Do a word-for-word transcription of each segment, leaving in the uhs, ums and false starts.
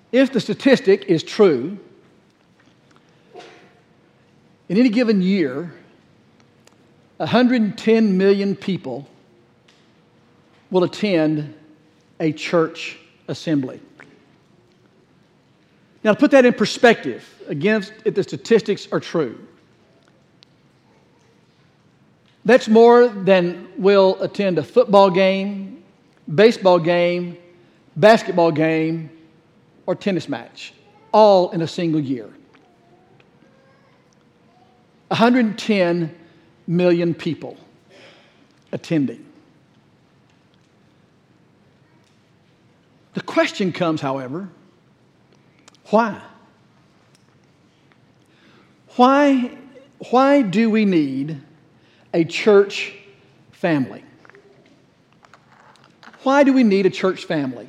If the statistic is true, in any given year, one hundred ten million people will attend a church assembly. Now, to put that in perspective, again, if the statistics are true, that's more than will attend a football game, baseball game, basketball game, or tennis match, all in a single year. one hundred ten million people attending. The question comes, however, why? Why, why do we need a church family? Why do we need a church family?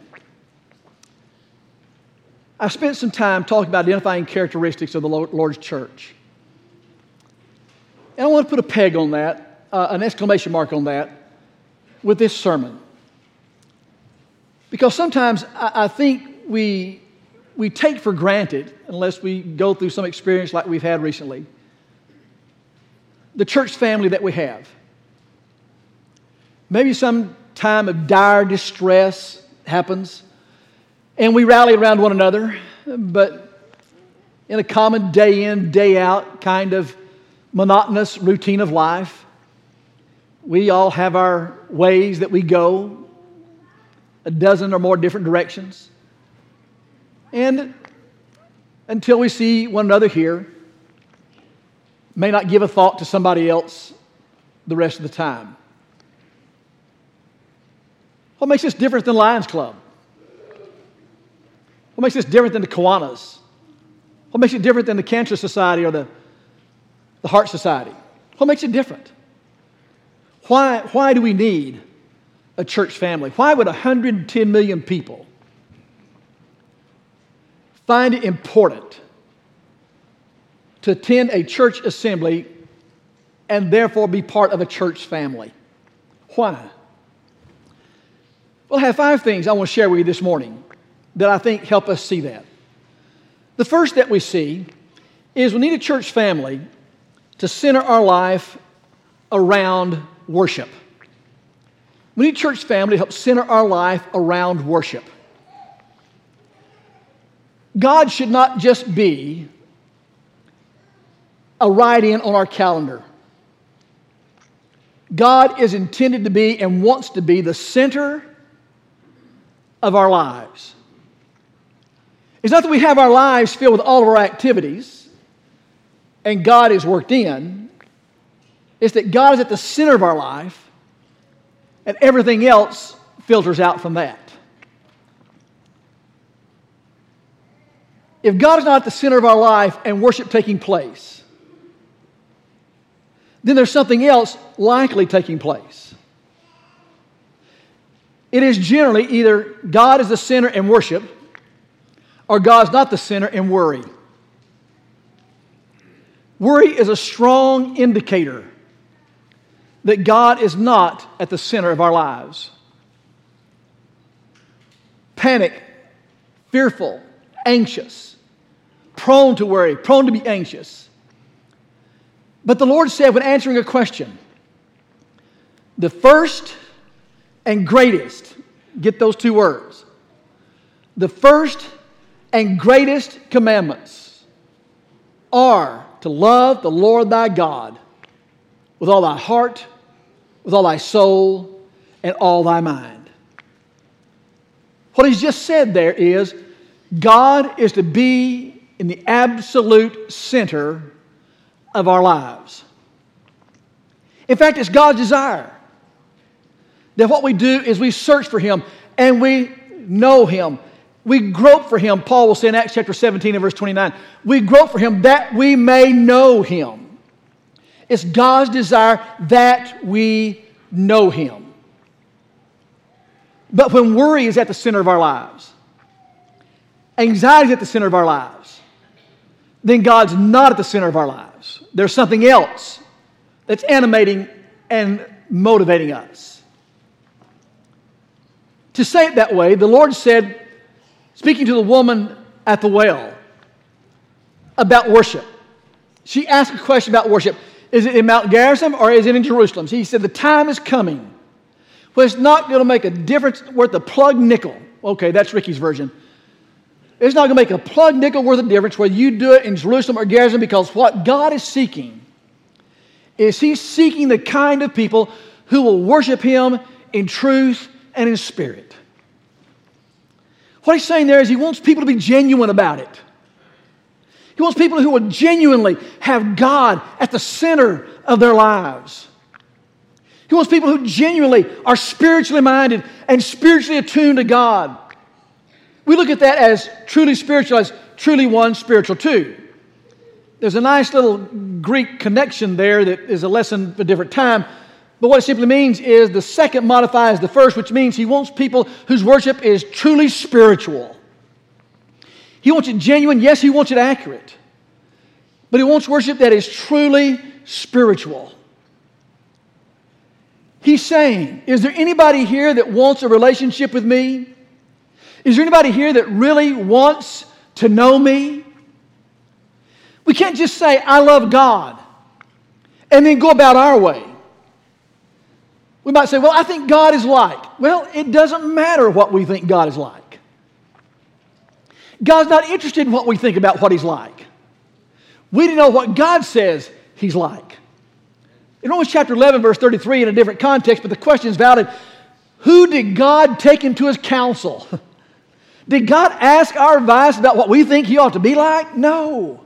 I spent some time talking about identifying characteristics of the Lord's church. And I want to put a peg on that, uh, an exclamation mark on that, with this sermon. Because sometimes I, I think we, we take for granted, unless we go through some experience like we've had recently, the church family that we have. Maybe some time of dire distress happens, and we rally around one another, but in a common day in, day out kind of monotonous routine of life, we all have our ways that we go, a dozen or more different directions. And until we see one another here, may not give a thought to somebody else the rest of the time. What makes this different than Lions Club? What makes this different than the Kiwanis? What makes it different than the Cancer Society or the, the Heart Society? What makes it different? Why, why do we need a church family? Why would one hundred ten million people find it important to attend a church assembly and therefore be part of a church family? Why? Well, I have five things I want to share with you this morning that I think help us see that. The first that we see is we need a church family to center our life around worship. We need a church family to help center our life around worship. God should not just be a write-in on our calendar. God is intended to be and wants to be the center of our lives. It's not that we have our lives filled with all of our activities and God is worked in. It's that God is at the center of our life and everything else filters out from that. If God is not at the center of our life and worship taking place, then there's something else likely taking place. It is generally either God is the center in worship or God's not the center in worry. Worry is a strong indicator that God is not at the center of our lives. Panic, fearful, anxious, prone to worry, prone to be anxious. But the Lord said when answering a question, the first and greatest, get those two words, the first and greatest commandments are to love the Lord thy God with all thy heart, with all thy soul, and all thy mind. What he's just said there is God is to be in the absolute center of our lives. In fact, it's God's desire that what we do is we search for Him and we know Him. We grope for Him. Paul will say in Acts chapter seventeen and verse twenty-nine, we grope for Him that we may know Him. It's God's desire that we know Him. But when worry is at the center of our lives, anxiety is at the center of our lives, then God's not at the center of our lives. There's something else that's animating and motivating us. To say it that way, the Lord said, speaking to the woman at the well about worship. She asked a question about worship. Is it in Mount Gerizim or is it in Jerusalem? He said, the time is coming. Well, it's not going to make a difference worth a plug nickel. Okay, that's Ricky's version. It's not going to make a plug nickel worth of difference whether you do it in Jerusalem or Gerizim, because what God is seeking is He's seeking the kind of people who will worship Him in truth and in spirit. What He's saying there is He wants people to be genuine about it. He wants people who will genuinely have God at the center of their lives. He wants people who genuinely are spiritually minded and spiritually attuned to God. We look at that as truly spiritual, as truly one, spiritual two. There's a nice little Greek connection there that is a lesson for a different time. But what it simply means is the second modifies the first, which means He wants people whose worship is truly spiritual. He wants it genuine. Yes, He wants it accurate. But He wants worship that is truly spiritual. He's saying, is there anybody here that wants a relationship with me? Is there anybody here that really wants to know me? We can't just say, I love God, and then go about our way. We might say, well, I think God is like. Well, it doesn't matter what we think God is like. God's not interested in what we think about what He's like. We need to know what God says He's like. In Romans chapter eleven, verse thirty-three, in a different context, but the question is valid. Who did God take into His counsel? Did God ask our advice about what we think He ought to be like? No.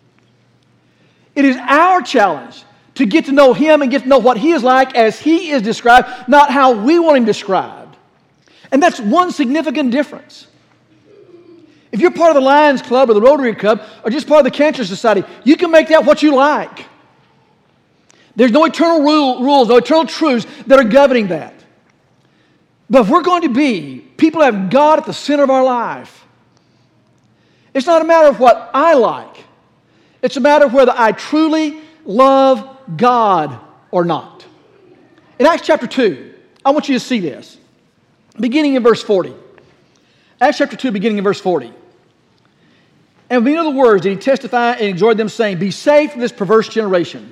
It is our challenge to get to know Him and get to know what He is like as He is described, not how we want Him described. And that's one significant difference. If you're part of the Lions Club or the Rotary Club or just part of the Cancer Society, you can make that what you like. There's no eternal rule, rules, no eternal truths that are governing that. But if we're going to be people who have God at the center of our life, it's not a matter of what I like. It's a matter of whether I truly love God or not. In Acts chapter two, I want you to see this. Beginning in verse forty. Acts chapter two, beginning in verse forty. And we know the words that He testified and exhorted them, saying, be saved from this perverse generation.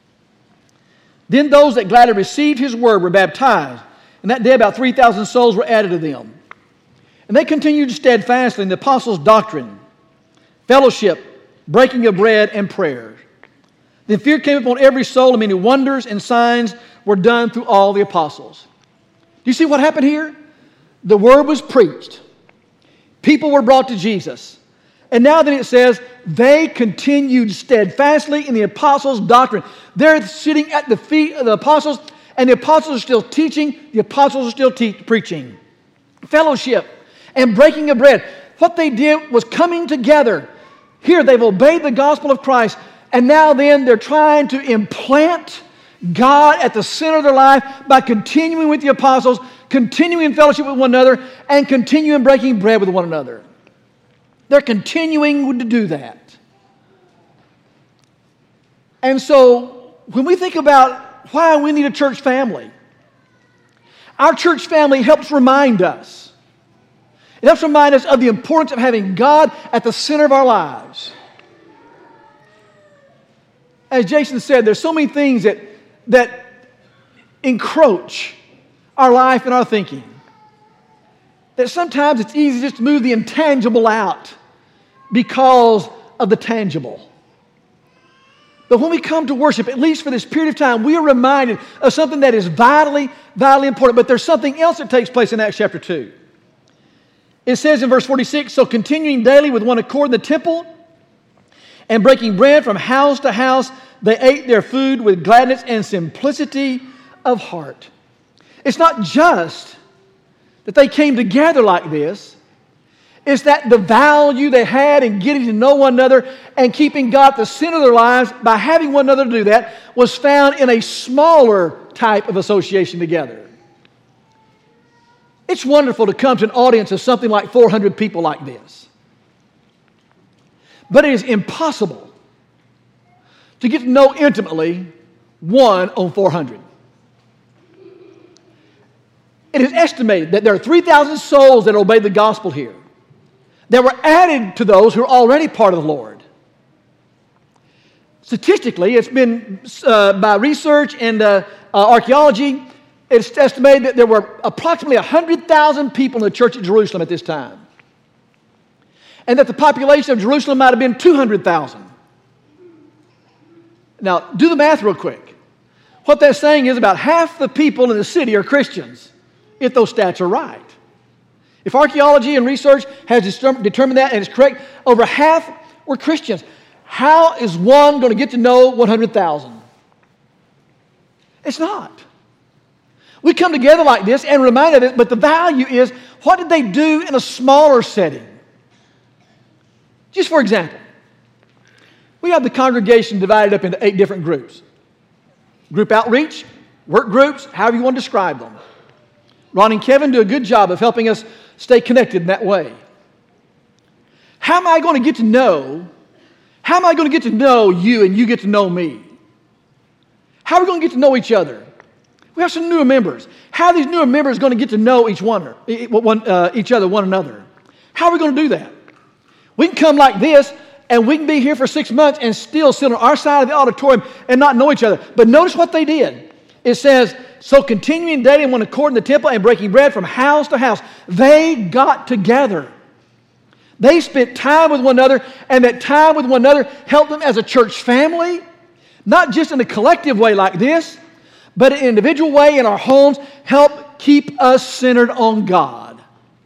Then those that gladly received His word were baptized, and that day about three thousand souls were added to them. And they continued steadfastly in the apostles' doctrine, fellowship, breaking of bread, and prayer. Then fear came upon every soul, and many wonders and signs were done through all the apostles. Do you see what happened here? The word was preached. People were brought to Jesus. And now then it says, they continued steadfastly in the apostles' doctrine. They're sitting at the feet of the apostles, and the apostles are still teaching, the apostles are still te- preaching. Fellowship and breaking of bread. What they did was coming together. Here they've obeyed the gospel of Christ, and now then they're trying to implant God at the center of their life by continuing with the apostles, continuing in fellowship with one another, and continuing breaking bread with one another. They're continuing to do that. And so, when we think about why we need a church family, our church family helps remind us. It helps remind us of the importance of having God at the center of our lives. As Jason said, there's so many things that, that encroach our life and our thinking, that sometimes it's easy just to move the intangible out because of the tangible. But when we come to worship, at least for this period of time, we are reminded of something that is vitally, vitally important. But there's something else that takes place in Acts chapter two. It says in verse forty-six, so continuing daily with one accord in the temple and breaking bread from house to house, they ate their food with gladness and simplicity of heart. It's not just that they came together like this. It's that the value they had in getting to know one another and keeping God at the center of their lives by having one another do that was found in a smaller type of association together. It's wonderful to come to an audience of something like four hundred people like this. But it is impossible to get to know intimately one on four hundred. It is estimated that there are three thousand souls that obey the gospel here. that were added to those who are already part of the Lord. Statistically, it's been uh, by research and uh, uh, archaeology, it's estimated that there were approximately one hundred thousand people in the church at Jerusalem at this time. And that the population of Jerusalem might have been two hundred thousand. Now, do the math real quick. What that's saying is about half the people in the city are Christians, if those stats are right. If archaeology and research has determined that and it's correct, over half were Christians. How is one going to get to know one hundred thousand? It's not. We come together like this and remind of it, but the value is, what did they do in a smaller setting? Just for example, we have the congregation divided up into eight different groups. Group outreach, work groups, however you want to describe them. Ron and Kevin do a good job of helping us stay connected in that way. How am I going to get to know, how am I going to get to know you and you get to know me? How are we going to get to know each other? We have some newer members. How are these newer members going to get to know each one, uh, each other, one another? How are we going to do that? We can come like this, and we can be here for six months and still sit on our side of the auditorium and not know each other. But notice what they did. It says, so continuing daily in one accord in the temple and breaking bread from house to house. They got together. They spent time with one another, and that time with one another helped them as a church family, not just in a collective way like this, but in an individual way in our homes, help keep us centered on God.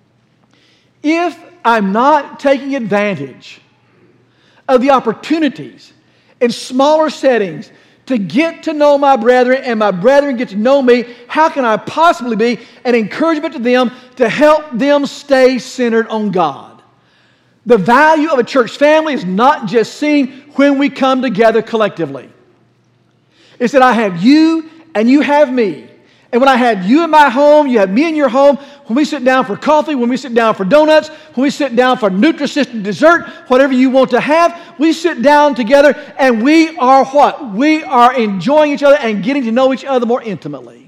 If I'm not taking advantage of the opportunities in smaller settings to get to know my brethren and my brethren get to know me, how can I possibly be an encouragement to them to help them stay centered on God? The value of a church family is not just seen when we come together collectively. It's that I have you and you have me. And when I have you in my home, you have me in your home. When we sit down for coffee, when we sit down for donuts, when we sit down for Nutrisystem dessert, whatever you want to have, we sit down together and we are what? We are enjoying each other and getting to know each other more intimately.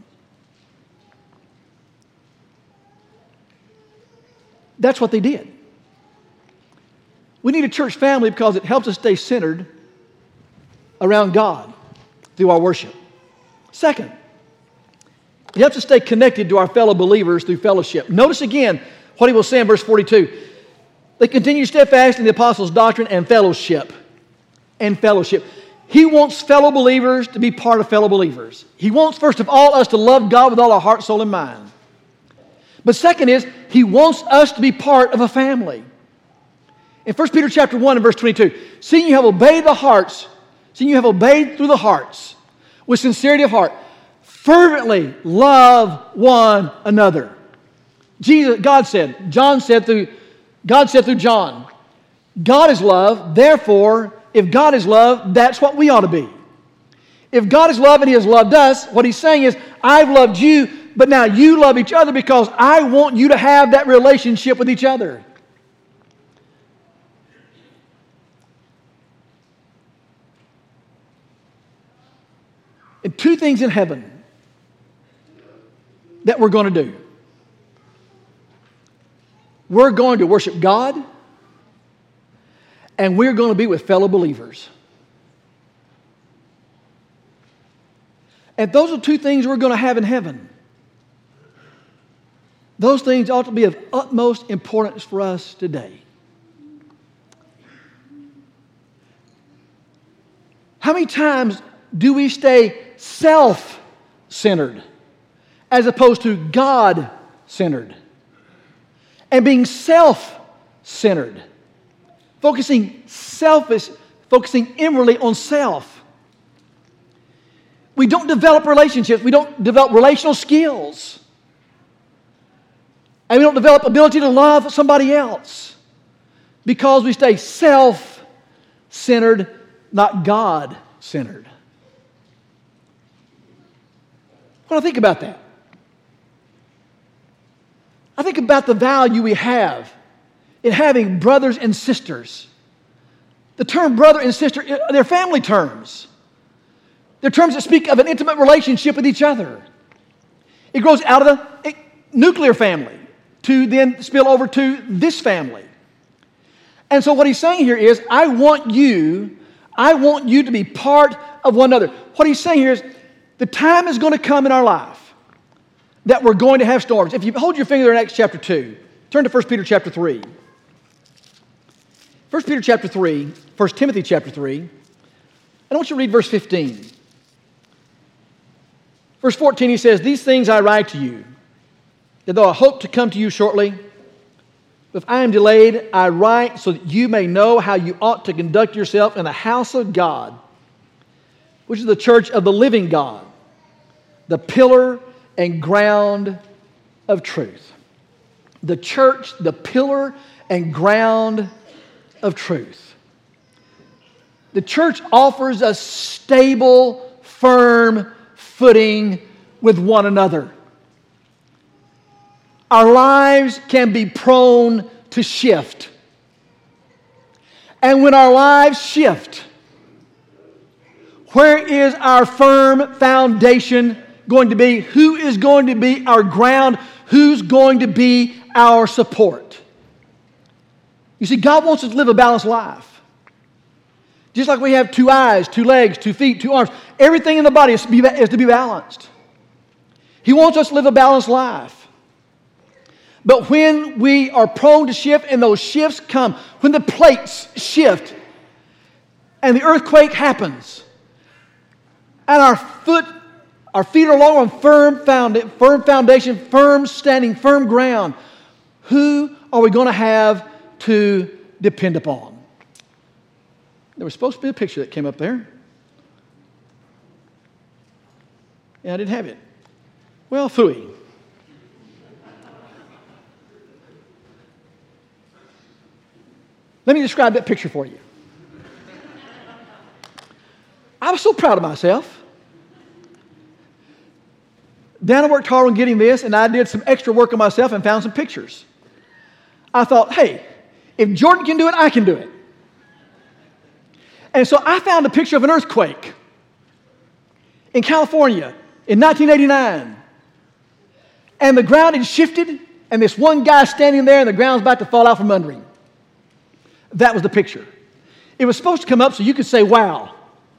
That's what they did. We need a church family because it helps us stay centered around God through our worship. Second, it helps us stay connected to our fellow believers through fellowship. Notice again what he will say in verse forty-two. They continue steadfast in the apostles' doctrine and fellowship. And fellowship. He wants fellow believers to be part of fellow believers. He wants, first of all, us to love God with all our heart, soul, and mind. But second is, he wants us to be part of a family. In First Peter chapter one and verse twenty-two, seeing you have obeyed the hearts, seeing you have obeyed through the hearts, with sincerity of heart, fervently love one another. Jesus, God said, John said through, God said through John, God is love, therefore, if God is love, that's what we ought to be. If God is love and He has loved us, what He's saying is, I've loved you, but now you love each other because I want you to have that relationship with each other. And two things in heaven that we're going to do. We're going to worship God, and we're going to be with fellow believers. And those are two things we're going to have in heaven. Those things ought to be of utmost importance for us today. How many times do we stay self-centered as opposed to God-centered? And being self-centered, focusing selfish, focusing inwardly on self. We don't develop relationships. We don't develop relational skills. And we don't develop ability to love somebody else because we stay self-centered, not God-centered. When I think about that, I think about the value we have in having brothers and sisters. The term brother and sister, they're family terms. They're terms that speak of an intimate relationship with each other. It grows out of the nuclear family to then spill over to this family. And so what he's saying here is, I want you, I want you to be part of one another. What he's saying here is, the time is going to come in our life that we're going to have storms. If you hold your finger there in Acts chapter two, turn to First Peter chapter three. First Peter chapter three, First Timothy chapter three, and I want you to read verse fifteen. Verse fourteen, he says, "These things I write to you, that though I hope to come to you shortly, if I am delayed, I write so that you may know how you ought to conduct yourself in the house of God, which is the church of the living God, the pillar and ground of truth." The church, the pillar and ground of truth. The church offers a stable, firm footing with one another. Our lives can be prone to shift. And when our lives shift, where is our firm foundation going to be? Who is going to be our ground? Who's going to be our support? You see, God wants us to live a balanced life. Just like we have two eyes, two legs, two feet, two arms. Everything in the body is to be, is to be balanced. He wants us to live a balanced life. But when we are prone to shift and those shifts come, when the plates shift and the earthquake happens, and our foot, our feet are low on firm, found, firm foundation, firm standing, firm ground, who are we going to have to depend upon? There was supposed to be a picture that came up there. And I didn't have it. Well, phooey. Let me describe that picture for you. I was so proud of myself. Dana worked hard on getting this, and I did some extra work on myself and found some pictures. I thought, hey, if Jordan can do it, I can do it. And so I found a picture of an earthquake in California in nineteen eighty-nine. And the ground had shifted, and this one guy standing there, and the ground's about to fall out from under him. That was the picture. It was supposed to come up so you could say, wow.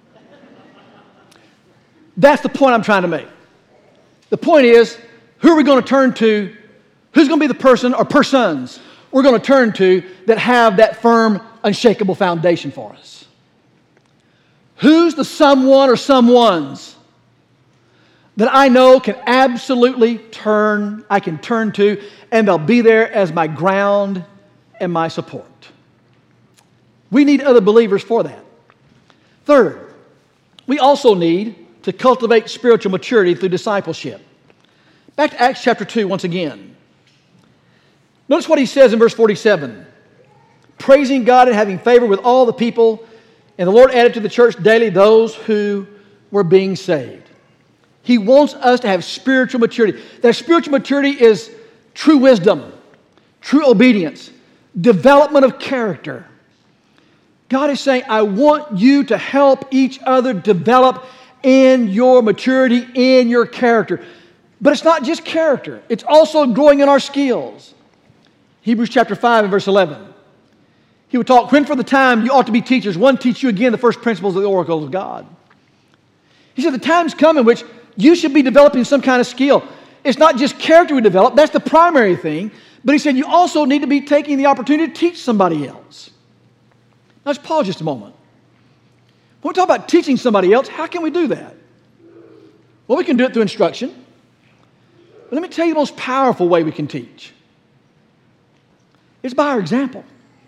That's the point I'm trying to make. The point is, who are we going to turn to? Who's going to be the person or persons we're going to turn to that have that firm, unshakable foundation for us? Who's the someone or someones that I know can absolutely turn, I can turn to, and they'll be there as my ground and my support? We need other believers for that. Third, we also need to cultivate spiritual maturity through discipleship. Back to Acts chapter two once again. Notice what he says in verse forty-seven. Praising God and having favor with all the people, and the Lord added to the church daily those who were being saved. He wants us to have spiritual maturity. That spiritual maturity is true wisdom, true obedience, development of character. God is saying, I want you to help each other develop in your maturity, in your character. But it's not just character. It's also growing in our skills. Hebrews chapter five and verse eleven. He would talk, when for the time you ought to be teachers, one teach you again the first principles of the oracles of God. He said the time's come in which you should be developing some kind of skill. It's not just character we develop. That's the primary thing. But he said you also need to be taking the opportunity to teach somebody else. Now, let's pause just a moment. When we talk about teaching somebody else, how can we do that? Well, we can do it through instruction. But let me tell you the most powerful way we can teach. It's by our example.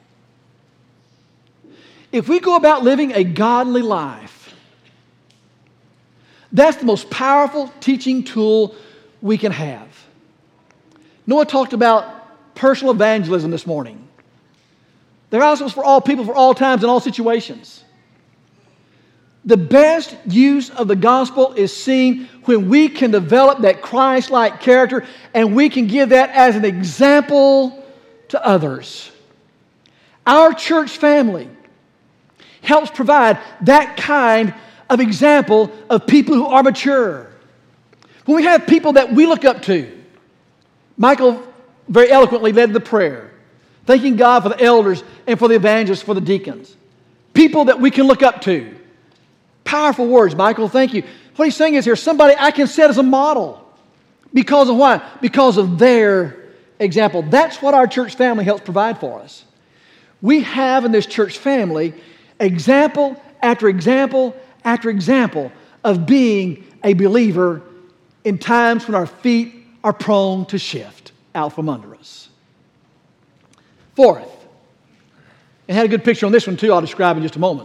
If we go about living a godly life, that's the most powerful teaching tool we can have. Noah talked about personal evangelism this morning. The gospel is for all people, for all times, and all situations. The best use of the gospel is seen when we can develop that Christ-like character and we can give that as an example to others. Our church family helps provide that kind of example of people who are mature. When we have people that we look up to, Michael very eloquently led the prayer. Thanking God for the elders and for the evangelists, for the deacons. People that we can look up to. Powerful words, Michael. Thank you. What he's saying is here, somebody I can set as a model. Because of what? Because of their example. That's what our church family helps provide for us. We have in this church family example after example after example of being a believer in times when our feet are prone to shift out from under us. Fourth, and had a good picture on this one too, I'll describe in just a moment.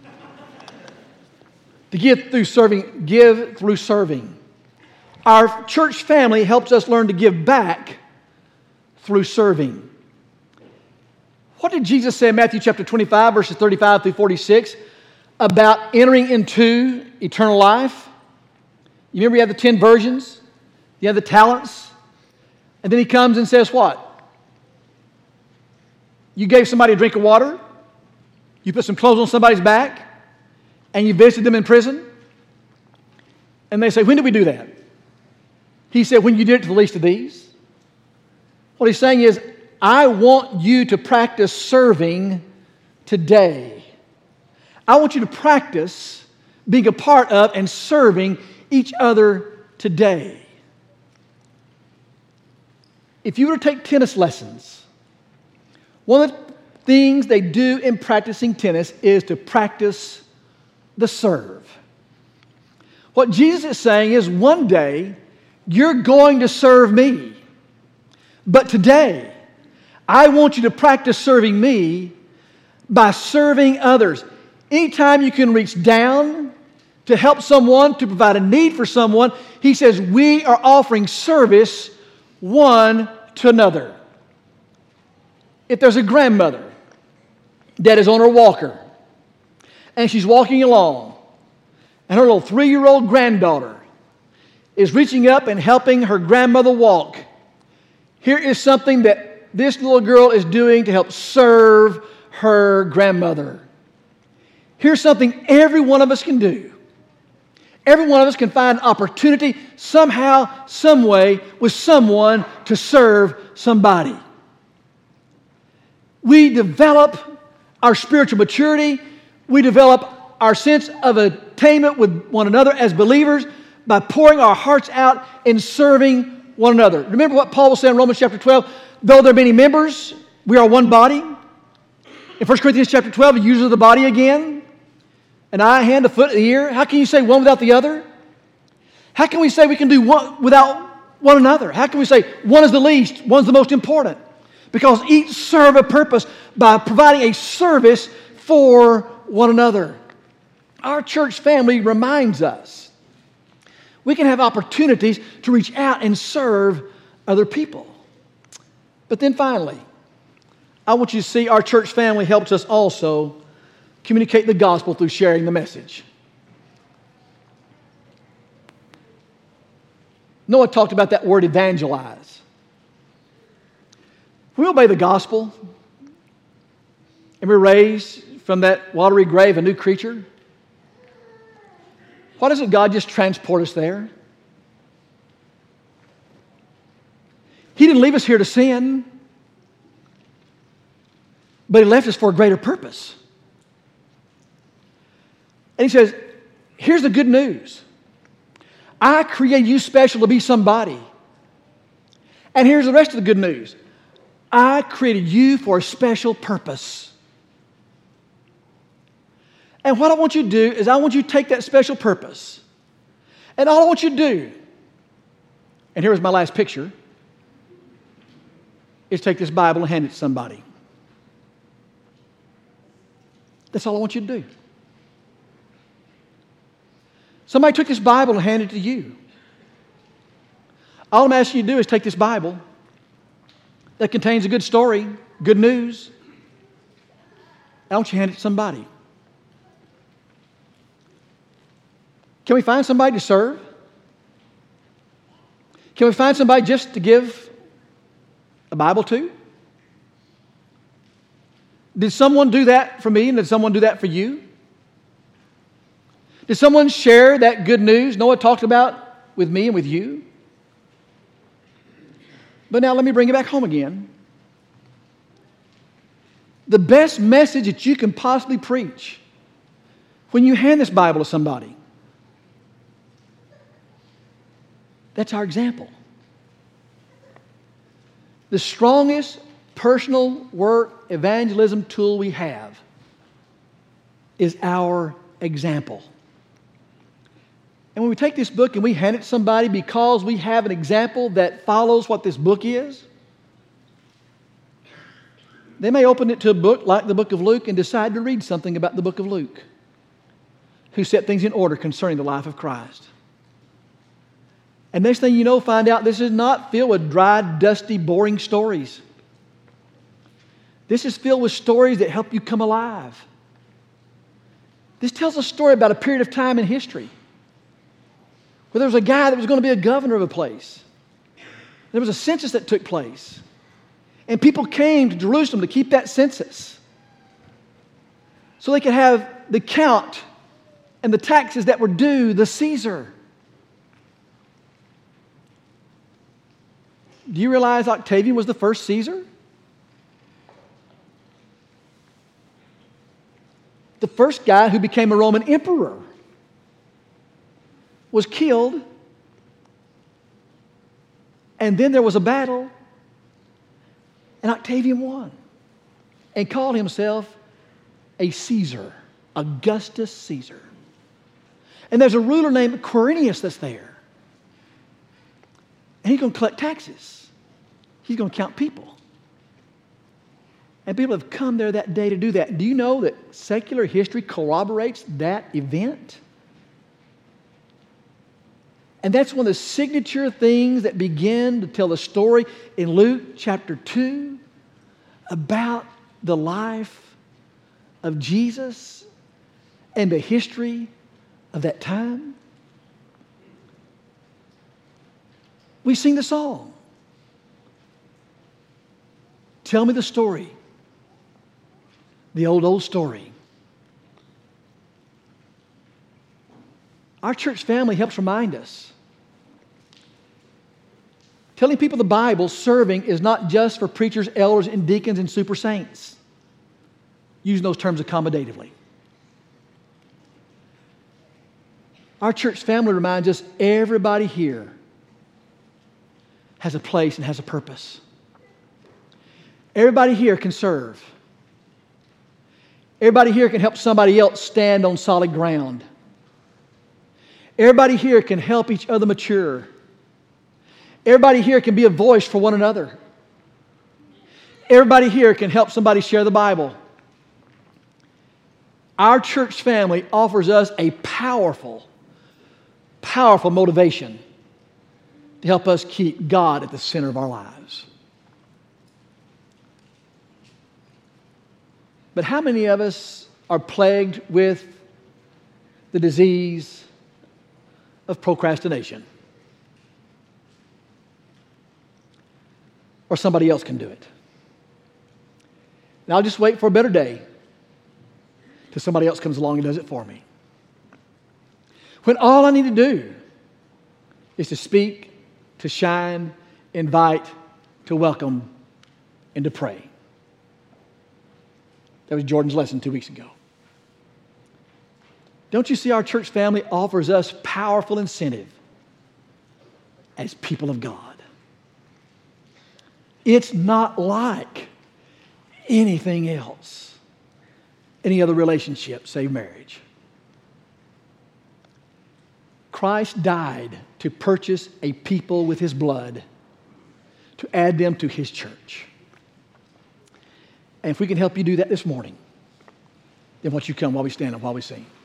To give through serving, give through serving. Our church family helps us learn to give back through serving. What did Jesus say in Matthew chapter twenty-five, verses thirty-five through forty-six about entering into eternal life? You remember you had the ten virgins, you had the talents, and then he comes and says what? You gave somebody a drink of water, you put some clothes on somebody's back, and you visited them in prison. And they say, when did we do that? He said, when you did it to the least of these. What he's saying is, I want you to practice serving today. I want you to practice being a part of and serving each other today. If you were to take tennis lessons, one of the things they do in practicing tennis is to practice the serve. What Jesus is saying is one day you're going to serve me. But today, I want you to practice serving me by serving others. Anytime you can reach down to help someone, to provide a need for someone, he says we are offering service one to another. If there's a grandmother that is on her walker and she's walking along and her little three-year-old granddaughter is reaching up and helping her grandmother walk, here is something that this little girl is doing to help serve her grandmother. Here's something every one of us can do. Every one of us can find opportunity somehow, some way, with someone to serve somebody. We develop our spiritual maturity. We develop our sense of attainment with one another as believers by pouring our hearts out in serving one another. Remember what Paul was saying in Romans chapter twelve? Though there are many members, we are one body. In First Corinthians chapter twelve, he uses the body again. An eye, a hand, a foot, an ear. How can you say one without the other? How can we say we can do one without one another? How can we say one is the least, one's the most important? Because each serve a purpose by providing a service for one another. Our church family reminds us we can have opportunities to reach out and serve other people. But then finally, I want you to see our church family helps us also communicate the gospel through sharing the message. Noah talked about that word evangelize. We obey the gospel and we're raised from that watery grave a new creature. Why doesn't God just transport us there? He didn't leave us here to sin, but He left us for a greater purpose. And He says, here's the good news. I created you special to be somebody. And here's the rest of the good news. I created you for a special purpose. And what I want you to do is I want you to take that special purpose. And all I want you to do, and here's my last picture, is take this Bible and hand it to somebody. That's all I want you to do. Somebody took this Bible and handed it to you. All I'm asking you to do is take this Bible that contains a good story, good news. I want you to hand it to somebody. Can we find somebody to serve? Can we find somebody just to give a Bible to? Did someone do that for me and did someone do that for you? Did someone share that good news Noah talked about with me and with you? But now let me bring it back home again. the best message that you can possibly preach when you hand this Bible to somebody. That's our example. The strongest personal work evangelism tool we have is our example. And when we take this book and we hand it to somebody because we have an example that follows what this book is, they may open it to a book like the book of Luke and decide to read something about the book of Luke, who set things in order concerning the life of Christ. And next thing you know, find out this is not filled with dry, dusty, boring stories. This is filled with stories that help you come alive. This tells a story about a period of time in history where there was a guy that was going to be a governor of a place. There was a census that took place. And people came to Jerusalem to keep that census so they could have the count and the taxes that were due the Caesar. Do you realize Octavian was the first Caesar? The first guy who became a Roman emperor was killed, and then there was a battle, and Octavian won and called himself a Caesar, Augustus Caesar. And there's a ruler named Quirinius that's there. And he's going to collect taxes. He's going to count people. And people have come there that day to do that. Do you know that secular history corroborates that event? And that's one of the signature things that begin to tell the story in Luke chapter two about the life of Jesus and the history of that time. We sing the song. Tell me the story. The old, old story. Our church family helps remind us. Telling people the Bible, serving, is not just for preachers, elders, and deacons and super saints. Using those terms accommodatively. Our church family reminds us everybody here has a place and has a purpose. Everybody here can serve. Everybody here can help somebody else stand on solid ground. Everybody here can help each other mature. Everybody here can be a voice for one another. Everybody here can help somebody share the Bible. Our church family offers us a powerful, powerful motivation to help us keep God at the center of our lives. But how many of us are plagued with the disease of procrastination? Or somebody else can do it. And I'll just wait for a better day till somebody else comes along and does it for me. When all I need to do is to speak, to shine, invite, to welcome, and to pray. That was Jordan's lesson two weeks ago. Don't you see our church family offers us powerful incentive as people of God? It's not like anything else, any other relationship save marriage. Christ died to purchase a people with His blood, to add them to His church. And if we can help you do that this morning, then won't you come while we stand and while we sing?